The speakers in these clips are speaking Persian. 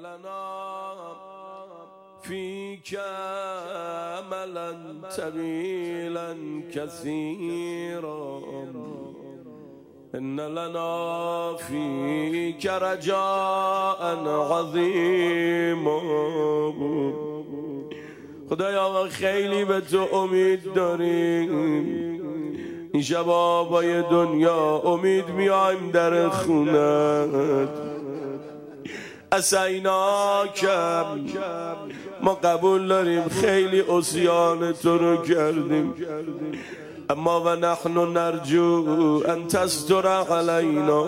لنا فيك أملا طويلا كثيرا إن لنا فيك رجاء عظيما. خدایا خیلی به تو امید داریم، این شبابای دنیا امید میایم در خونت. اسیناکم ما قبول داریم خیلی عصیان تو رو کردیم، اما و نحن نرجو ان تستر علینا،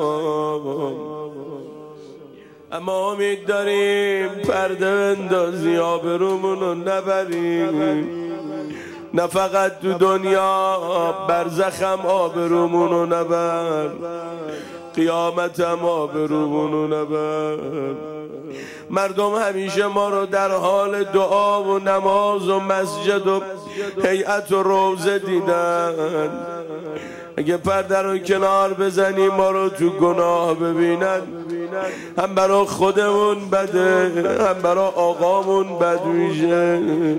اما امید داریم پرده بندازی آبرومون رو نبریم، نه فقط تو دنیا برزخم آبرومون رو نبر، قیامتم آبرومون رو نبر. مردم همیشه ما رو در حال دعا و نماز و مسجد و هیئت و روزه دیدن، اگه پرده رو کنار بزنیم ما رو تو گناه ببینن، هم برا خودمون بده هم برا آقامون بد میشه.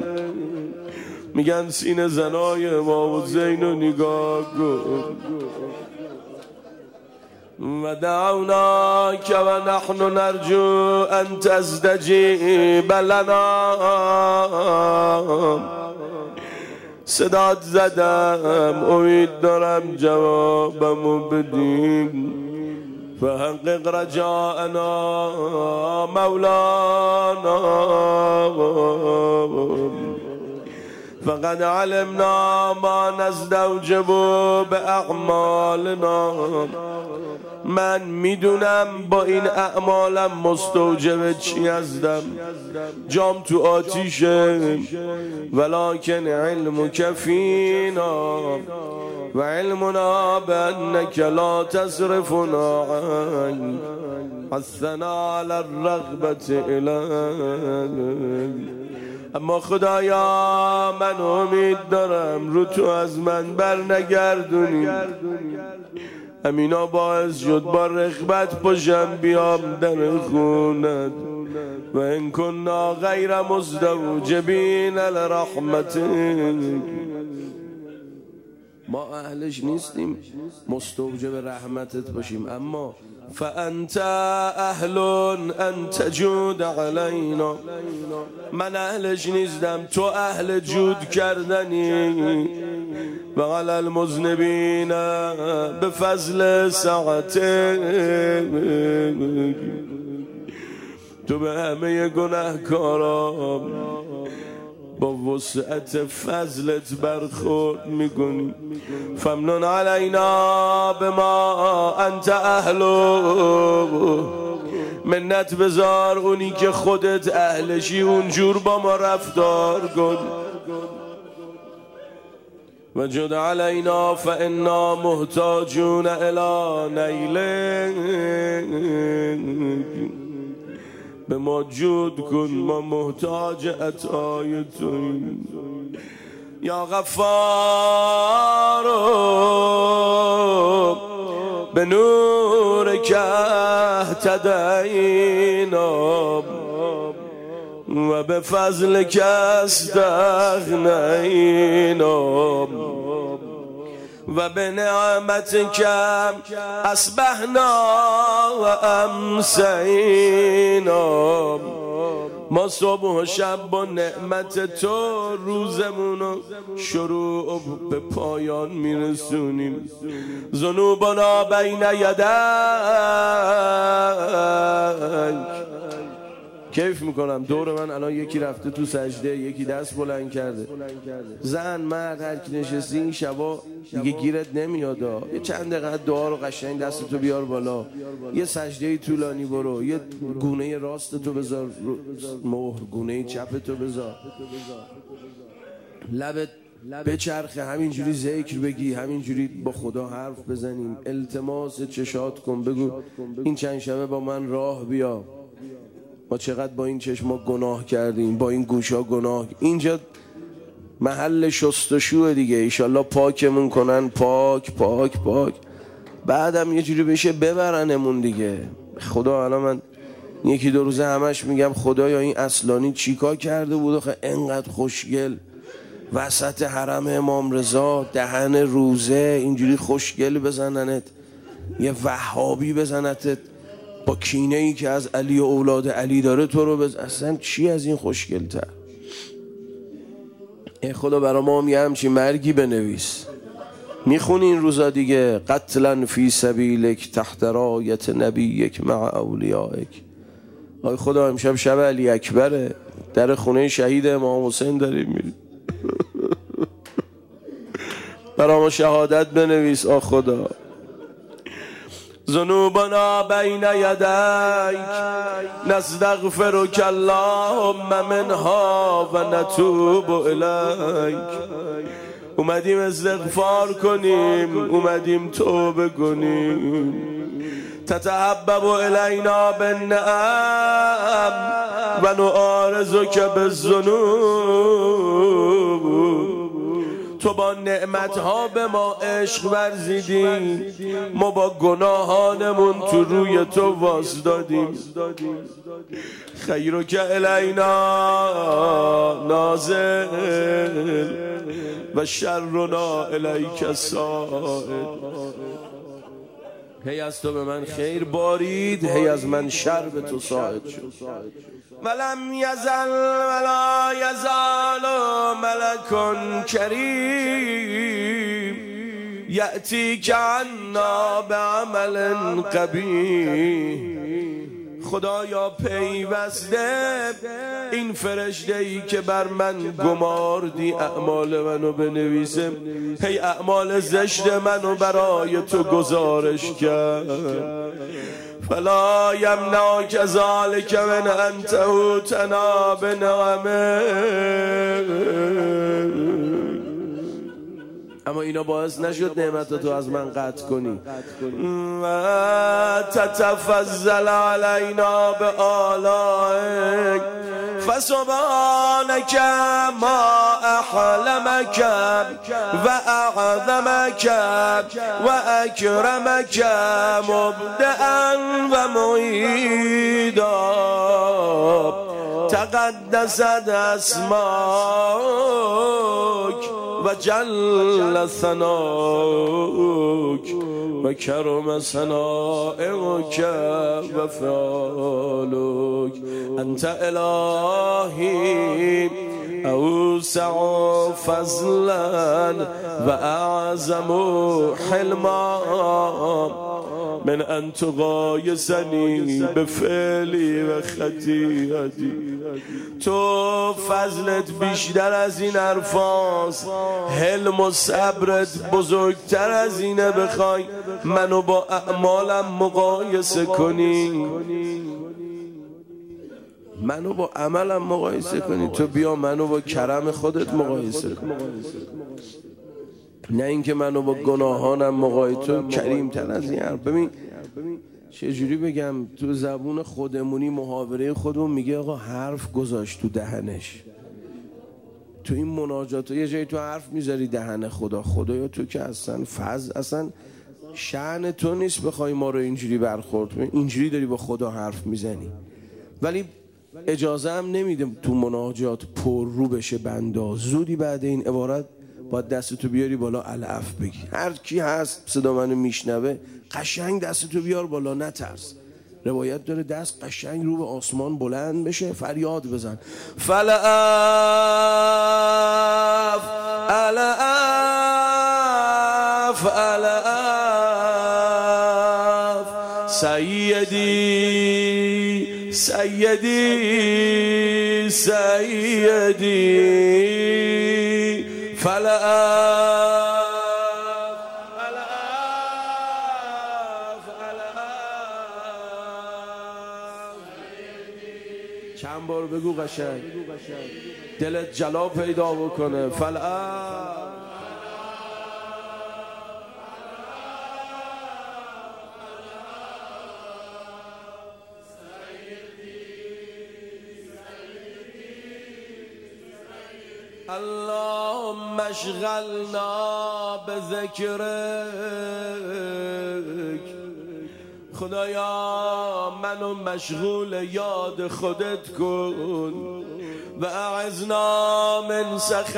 میگن سینه زنای ما و زین و نگاه کن. و دعوناک و نحن نرجو ان تستجیب لنا، صدات زدم امید دارم جوابمو بدیم. فحقق رجاءنا مولانا، فقد علمنا ما نستوجب باعمالنا. من میدونم با این اعمالم مستوجب چی هستم، جام تو آتیشه، ولکن علمک فینا و علمنا بانک لا تصرفنا عنک، حثنا علی الرغبة الیک. اما خدایا من امید دارم رو تو از من بر نگردونی، همینا باعث شد با رغبت پشم بیام در خونت. و ان کنا غیر مستوجبین لرحمتک، ما اهلش نیستیم مستوجب رحمتت باشیم، اما فانت اهل ان تجود علینا، من اهلش نیستم تو اهل جود کردنی. و علی المذنبین بفضل سعتک، تو به همه گناهکاران با وسعت فضلت برخورد میکنی. فمنن علینا بما انت اهلو، منت بذار اونی که خودت اهلشی اونجور با ما رفتار کن. و جد علینا فانا محتاجون الی نیلک، به ما جود کن ما محتاج عطای توییم. یا غفار به نور که اهتدینا و به فضل که استغنینا و به نعمت که اصبحنا و امسینا. ما صبح و شب با نعمت تو روزمونو شروع به پایان میرسونیم. ذنوبنا بین یدیک، کیف میکنم دور من الان یکی رفته تو سجده، یکی دست بلند کرده. زن مرد هر کی نشستی این شبا دیگه گیرت نمیاد، یه چند دقیقه دعا رو قشنگ دستتو بیار بالا، یه سجده طولانی برو، یه گونه راستتو بذار مهر، گونه چپتو بذار، لبت بچرخه، همینجوری ذکر بگی، همینجوری با خدا حرف بزنیم، التماس چشات کن، بگو این چند شبه با من راه بیا، ما چقدر با این چشما گناه کردیم، با این گوشا گناه. اینجا محل شستشوه دیگه، ایشالله پاکمون کنن، پاک پاک پاک، بعدم یه جوری بشه ببرنمون دیگه. خدا الان من یکی دو روزه همش میگم خدایا این اصلانی چیکار کرده بود آخه انقدر خوشگل وسط حرم امام رضا دهن روزه اینجوری خوشگل بزننت، یه وهابی بزنتت با کینه ای که از علی و اولاد علی داره تو رو اصلا چی از این خوشگل تر؟ ای خدا برا ما هم یه همچین مرگی بنویس. میخونی این روزا دیگه قتلا فی سبیلک تحت رایت نبیک مع اولیائک. آی خدا امشب شب علی اکبره، در خونه شهید امام حسین داریم میریم. برا ما شهادت بنویس آ خدا. ذنوبنا بین یدیک نستغفرک اللهم منها و نتوب الیک. اومدیم استغفار کنیم، اومدیم توبه کنیم. تتحبب الینا بالنعم و نعارضک بالذنوب. تو با نعمتها به ما عشق ورزیدی، ما با گناهانمون تو روی تو واسدادیم. خیرک الینا نازل و شرنا الیک سائل. هی از تو به من خیر بارید، هی از من شر به تو ساعد شد. ولم یزل ولا یزال ملک کریم یأتی کعنا بعمل قبیح. خدایا پیوسته این فرشته ای که بر من گماردی اعمال منو بنویسه، هی اعمال زشت منو برای تو گزارش کرد. فلا یمنعک ذلک من ان تهوتنا بنعمه. اما اینا باعث نشد نعمتاتو از من قطع کنی. و تتفضل علینا بآلائک فسبحانک ما احلمک و اعظمک و اکرمک مبدئا و معیدا. تقدست اسماک و جل ثناؤک و کرم ثنائک و فعالک. انت الهی اوسع فضلا و اعظم حلما من ان تقایسنی بفعلی و خطیئتی. تو فضلت بیشتر از این حرفاست، حلم و صبرت بزرگتر از اینه بخوای منو با اعمالم مقایسه کنی، منو با عملم مقایسه کنی. تو بیا منو با کرم خودت مقایسه کن، نه اینکه منو با گناهانم مقایسه. تو کریم تر از این حرف. ببین چجوری بگم، تو زبون خودمونی محاوره خودمون میگه آقا حرف گذاشت تو دهنش. تو این مناجات یه جایی تو حرف میذاری دهن خدا. خدایا تو که اصلا شأن تو نیست بخوای ما رو اینجوری برخورد کنی، اینجوری داری با خدا حرف میزنی. ولی اجازه هم نمیده تو مناجات پر رو بشه بندا. زودی بعد این عبارت باید دستتو بیاری بالا العفو بگی. هر کی هست صدا منو میشنوه قشنگ دستتو بیار بالا، نترس. روایت داره دست قشنگ رو به آسمان بلند بشه، فریاد بزن فلعف العف العف سیدی سیدی سیدی فلعف چند بار بگو قشنگ دلت جلا پیدا بکنه. فلعف اللهم اشغلنا بذکرک. خدایا منو مشغول یاد خودت کن و اعذنا من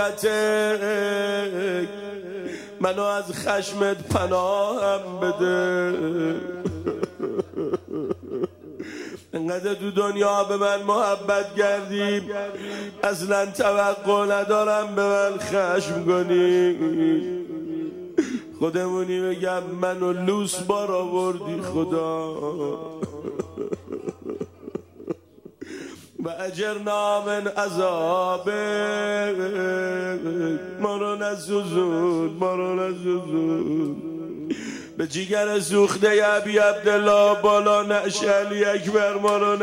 سخطک، منو از خشمت پناهم بده. انقدر تو دنیا به من محبت کردی، اصلا توقع ندارم به من خشم کنی. خودمونی بگم منو لوس بار آوردی خدا. و اجرنا من عذابک، ما رو نسوزون، ما رو نسوزون. به جیگر سوخته ابی عبدالله بالا نعش علی اکبر ما رو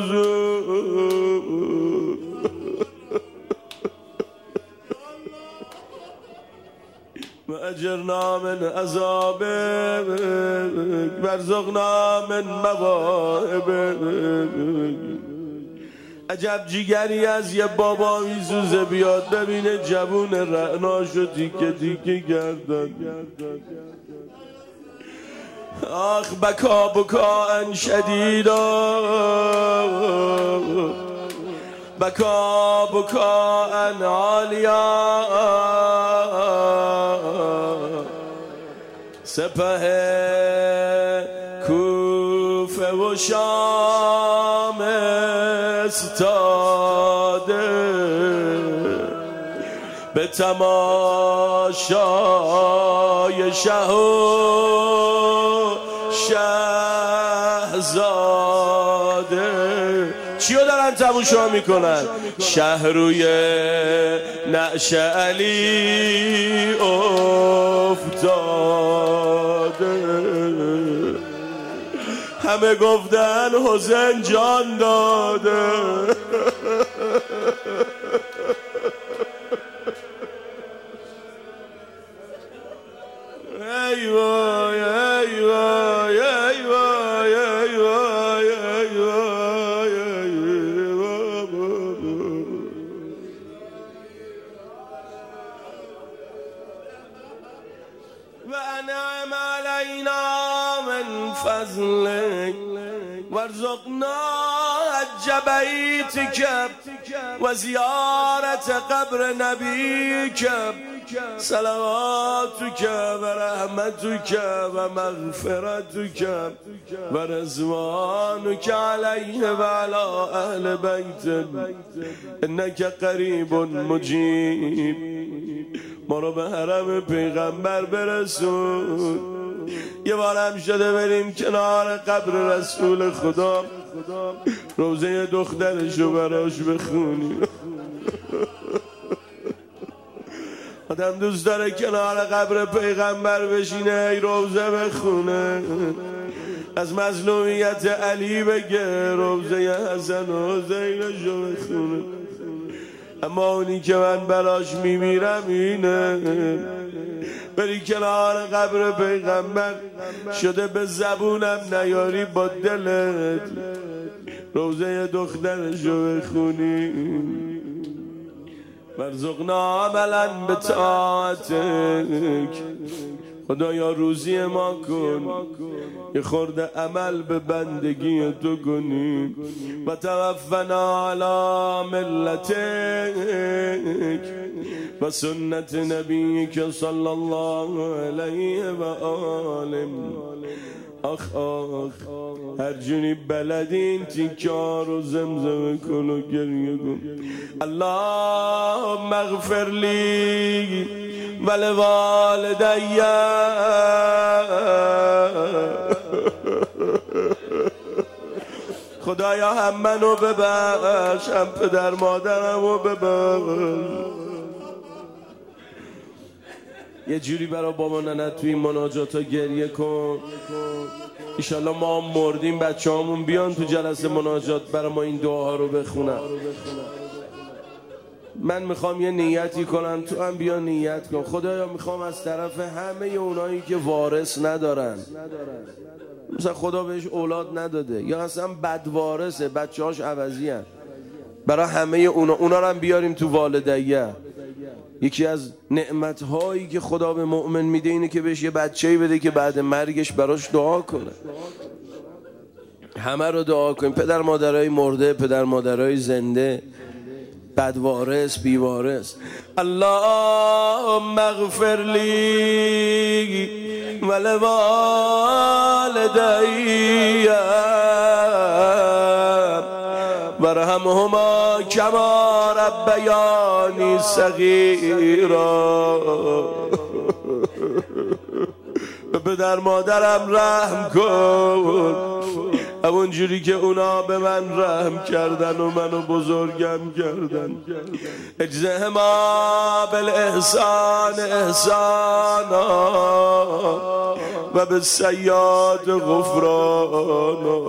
نسوزون. و اجرنا من عذابک وارزقنا من مواهبک. عجب جیگری از یه بابا میسوزه بیاد ببینه جوون رعناشو تیکه تیکه گردن. آخ بکا بکا شدیدا، بکا بکا عالیا. سپه کوفه و شام استاده به تماشای شه و شهزاده. چیو دارن تماشا میکنن؟ شهروی نعش علی افتاده. همه گفتن حسین جان داده. ای وای ای وای ای وای ای وای ای وای ای وای. و انعم علینا من فضلک وارزقنا حج بیتک و زیارت قبر نبیک. صلواتک و رحمتک و مغفرتک و رضوانک علیه و علی اهل بیت انک قریب مجیب. ما رو به حرم پیغمبر برسون. یه بار هم شده بریم کنار قبر رسول خدا، روزه دخترشو براش بخونیم. آدم دوست داره کنار قبر پیغمبر بشینه، ای روزه بخونه، از مظلومیت علی بگه، روزه حسن و حسینشو بخونه. اما اونی که من براش میمیرم اینه، بری کنار قبر پیغمبر شده به زبونم نیاری با دلت روزه دخترشو بخونی. وارزقنا عملا بطاعتک، خدایا روزی ما کن یه خورده عمل به بندگی تو کنی. و توفنا علی ملتک و سنت نبیک صلی الله علیه و آله. آخ آخ هر جونی بلدین تیکار و زمزمه کن و گریه کن. اللهم اغفر لی ولوالدی خدایا هم منو ببخش هم پدر مادرمو ببخش. یه جوری برای بابا ننت توی مناجات ها گریه کن. ایشالله ما هم مردیم بچه همون بیان تو جلسه مناجات برای ما این دعاها رو بخونن. من میخوام یه نیتی کنم، تو هم بیا نیت کن. خدایا میخوام از طرف همه اونایی که وارث ندارن، مثلا خدا بهش اولاد نداده یا اصلا بد وارثه، بچه هاش عوضی هن، برای همه اونا رو هم بیاریم تو والدیه. یکی از نعمت‌هایی که خدا به مؤمن میده اینه که بهش یه بچه‌ای بده که بعد مرگش براش دعا کنه. همه رو دعا کنیم، پدر مادرای مرده، پدر مادرای زنده، بدوارث بیوارث. اللهم اغفر لی ولوالدی وارحمهما کما ربیانی صغیرا. به پدر مادرم رحم کن همون جوری که اونا به من رحم کردن و منو بزرگم کردن. اجزهما بالاحسان احسانا و بالسیئات غفرانا.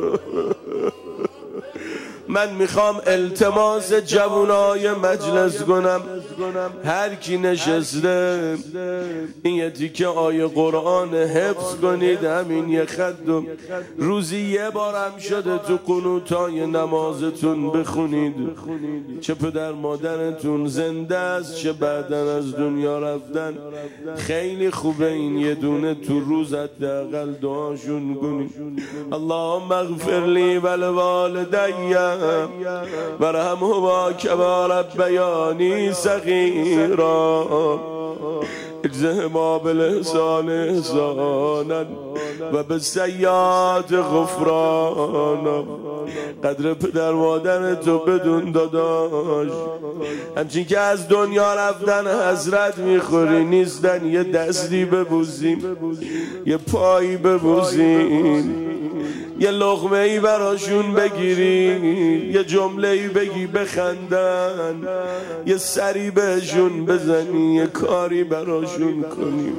من میخوام التماس جوانای مجلس کنم، هر کی نشسته این یه تیکه آیه قرآن حفظ کنید، همین یه خط روزی یه بارم شده تو قنوتای نمازتون بخونید. چه پدر مادرتون زنده است چه بعدن از دنیا رفتن، خیلی خوبه این یه دونه تو روز حداقل دعاشون کنید. اللهم اغفر لی ولوالدی وارحمهما کما ربیانی صغیرا. اجزهما بالاحسان احسانا و بالسیئات غفرانا. قدر پدر مادر تو بدون داداش، همچین که از دنیا رفتن حضرت میخوری نیستن، یه دستی ببوسیم، یه پایی ببوسیم، یه لقمه ای براشون بگیری، یه جمله ای بگی بخندن، یه سری بهشون بزنی، یه کاری براشون کنی.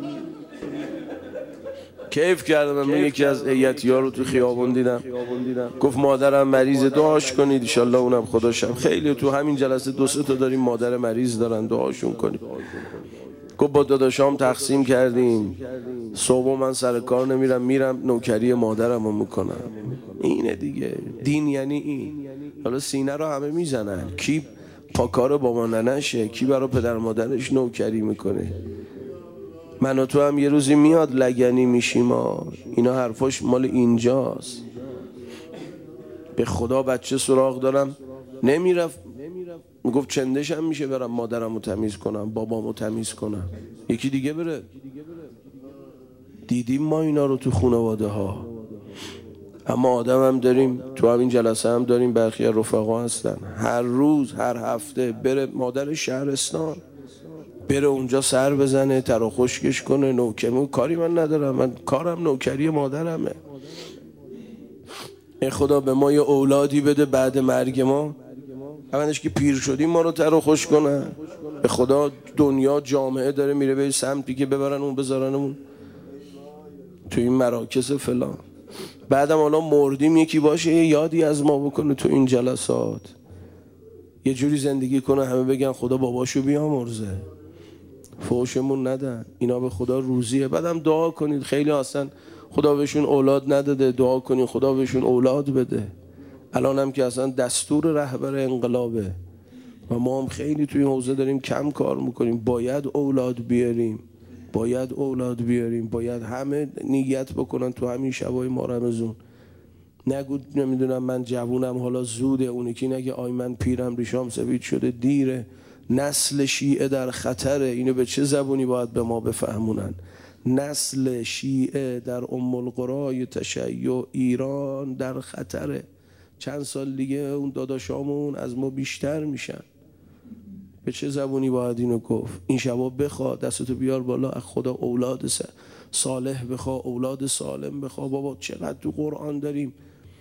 کیف کردم. من یکی از هیئتی‌ها رو تو خیابون دیدم، گفت مادرم مریض، دعاش کنید انشالله اونم خداشم. خیلی تو همین جلسه 2-3 تا داریم مادر مریض دارن، دعاشون کنید. گفت با داداشام تقسیم کردیم، صبح من سر کار نمیرم، میرم نوکری مادرم رو میکنم. اینه دیگه دین، یعنی این. حالا سینه رو همه میزنن، کی پاکار بابا ننشه، کی برای پدر مادرش نوکری میکنه. من و تو هم یه روزی میاد لگنی میشیم. اینا حرفاش مال اینجاست. به خدا بچه سراغ دارم نمیرفت، میگفت چندشم میشه برم مادرم رو تمیز کنم، بابام رو تمیز کنم، یکی دیگه بره. دیدیم ما اینا رو تو خانواده ها. اما آدم هم داریم، تو همین جلسه هم داریم برخی رفقا هستن هر روز هر هفته بره مادر شهرستان، بره اونجا سر بزنه، تر و خشکش کنه، نوکمون. کاری من ندارم، من کارم نوکری مادرمه. ای خدا به ما یه اولادی بده بعد مرگ ما، اولش که پیر شدیم ما رو تر و خوش کنن. به خدا دنیا جامعه داره میره به سمتی که ببرن اون بذارنمون تو این مراکز فلان. بعدم حالا مردیم یکی باشه یه یادی از ما بکنه تو این جلسات، یه جوری زندگی کنه همه بگن خدا باباشو بیامرزه، فوشمون ندن. اینا به خدا روزیه. بعدم دعا کنید، خیلی اصلا خدا بهشون اولاد نداده، دعا کنید خدا بهشون اولاد بده. الان هم که اصلا دستور رهبر انقلابه و ما هم خیلی توی این حوزه داریم کم کار میکنیم. باید اولاد بیاریم، باید اولاد بیاریم، باید همه نیت بکنن تو همین شبای ما رمضان. نگو نمیدونم من جوونم حالا زوده، اونی که نگه آی من پیرم ریشام سفید شده دیره. نسل شیعه در خطره. اینو به چه زبونی باید به ما بفهمونن؟ نسل شیعه در ام القرای تشیع ایران در خطره. چند سال دیگه اون داداشامون از ما بیشتر میشن. به چه زبونی باید اینو گفت؟ این شبا بخوا، دستتو بیار بالا، از خدا اولاد صالح بخوا، اولاد سالم بخوا. بابا چقدر تو قرآن داریم.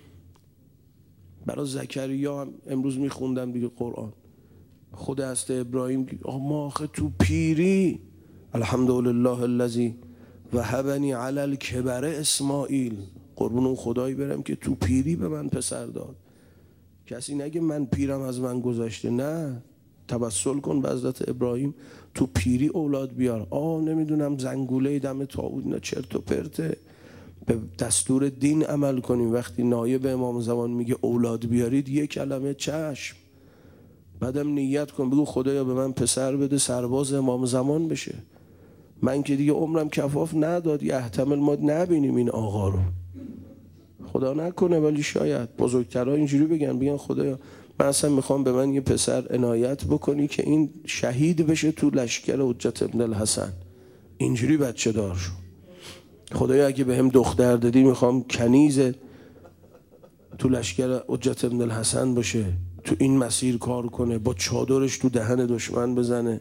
برای زکریا هم امروز میخوندم دیگه قرآن، خود هست ابراهیم ما آخه تو پیری الحمدلله الذی وهبنی علی الکبر اسماعیل، قربون اون خدایی برم که تو پیری به من پسر داد. کسی نگه من پیرم از من گذشته، نه، توسل کن به حضرت ابراهیم تو پیری اولاد بیار. نمیدونم زنگوله دم طاعون، نه چرت و پرته. به دستور دین عمل کنیم. وقتی نایب امام زمان میگه اولاد بیارید یک کلمه چشم، بعدم نیت کن بگو خدایا به من پسر بده سرباز امام زمان بشه. من که دیگه عمرم کفاف نداد، احتمال ما نبینیم این آقا رو. خدا نکنه ولی شاید بزرگترها اینجوری بگن خدایا من اصلا میخوام به من یه پسر عنایت بکنی که این شهید بشه تو لشکر حجت ابن الحسن. اینجوری بچه دار شو. خدایا اگه به هم دختر دادی میخوام کنیز تو لشکر حجت ابن الحسن باشه، تو این مسیر کار کنه، با چادرش تو دهن دشمن بزنه.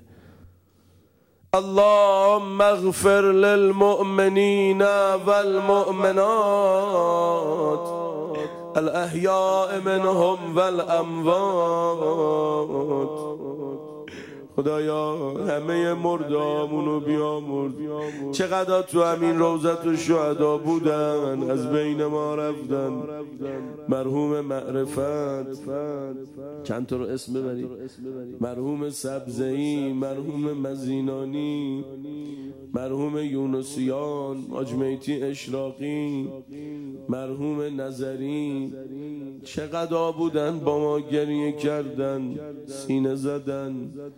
اللهم اغفر للمؤمنین والمؤمنات الاحیاء منهم والاموات. خدایا همه مردامونو بیامرز. چقدر تو همین روضت و شهدا بودن از بین ما رفتن. مرحوم معرفت، چند تا رو اسم ببرید، مرحوم سبزه‌ای، مرحوم مزینانی، مرحوم یونسیان، حاج میتی اشراقی، مرحوم نظری، چقدر بودن با ما گریه کردن، سینه زدن.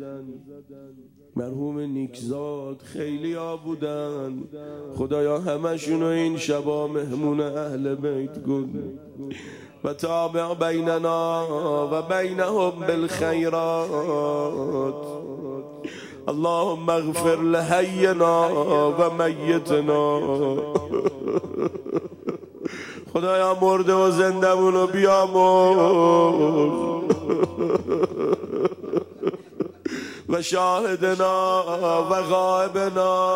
مرحوم نیکزاد، خیلی ها بودن. خدایا همشونو این شبا مهمون اهل بیت کن و تابع بیننا و بینهم بالخیرات. اللهم اغفر لحینا و میتنا. خدایا مرده و زندمونو بیامرز و شاهدنا و غائبنا.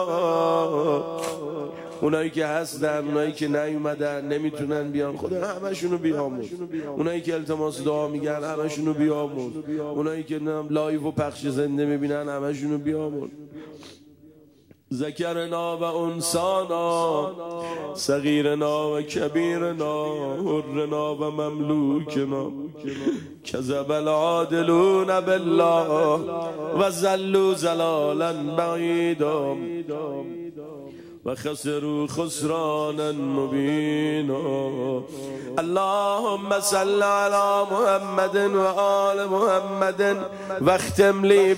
اونایی که هستن، اونایی که نیومدن نمیتونن بیان، خدا همشونو بیامرز. اونایی که التماس دعا میگن همشونو بیامرز. اونایی که لایو و پخش زنده میبینن همشونو بیامرز. ذکرنا و انسانا، صغیرنا و کبیرنا، حرنا و مملوکنا. کذب العادلون بالله و زلوا زلالا بعیدا و خسروا خسرانا مبینا. اللهم صل علی محمد و آل محمد و اختم لی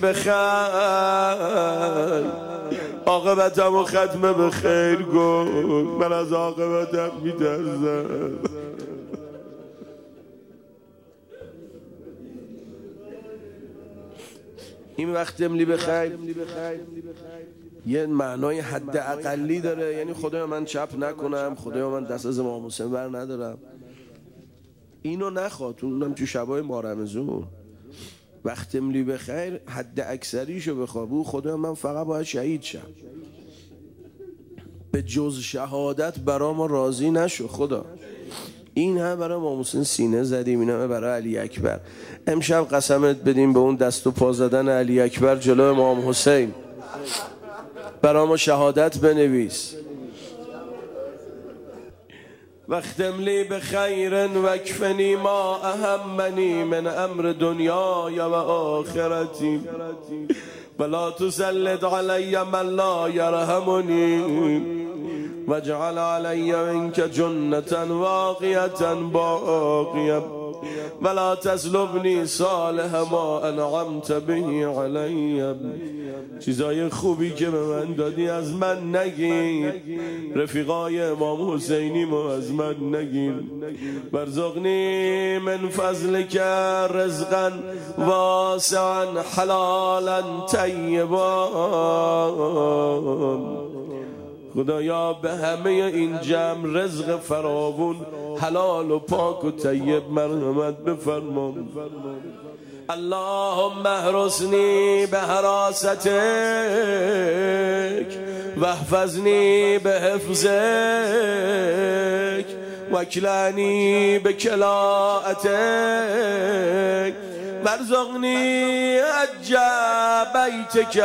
بخیر. عاقبتمو ختم به خیر کن، من از عاقبتم میترسم. این وقت املی بخیر یه معنای حد اقلی داره، یعنی خدایا من چپ نکنم، خدایا من دست از امام حسین بر ندارم. اینو نخواد، اونم تو شبای مارمزون. وقت املی بخیر حد اکثریشو بخوابو، خدایا من فقط باید شهید شم، به جز شهادت برا ما راضی نشو خدا. این هم برای امام حسین سینه زدیم، این هم برای علی اکبر. امشب قسمت بدیم به اون دست و پا زدن علی اکبر جلو امام حسین. برا ما شهادت بنویس. واختم لی بخیر واکفنی ما اهمنی من امر دنیای و آخرتی ولا تسلط علی من لا یرحمنی واجعل علی منک جنة واقیة باقیة ولا تسلبنی صالح ما انعمت به علی. چیزای خوبی که به من دادی از من نگیر، رفیقای امام حسینی ما از من نگیر. وارزقنی من فضلک رزقا واسعا حلالا طیبا. خدایا به همه این جمع رزق فراوون حلال و پاک و طیب مرحمت بفرما. اللهم احرسنی به حراستک و احفظنی به حفظک و اکلعنی به کلاءتک وارزقنی حج بیتک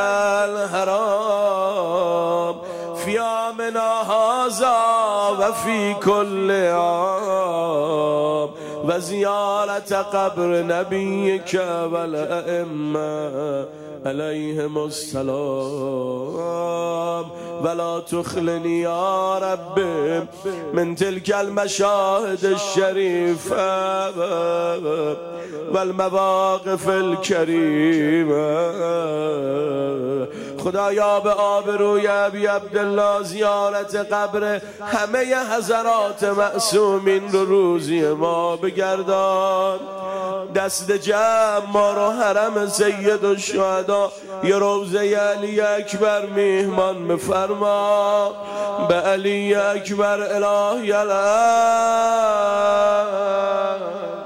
الحرام فی عامنا هذا و فی کل عام و زیارت قبر نبیک و الائمه علیهم السلام ولا تخلنی یا رب من تلك المشاهد الشریفه و المواقف الکریمه. خدایا به آبروی ابی عبدالله زیارت قبر همه حضرات معصومین رو روزی ما بگردان. دست جمع ما رو حرم سید الشهدا یا روضه علی اکبر میهمان بفرما. به علی اکبر الهی الحق